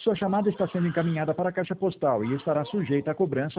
Sua chamada está sendo encaminhada para a caixa postal e estará sujeita à cobrança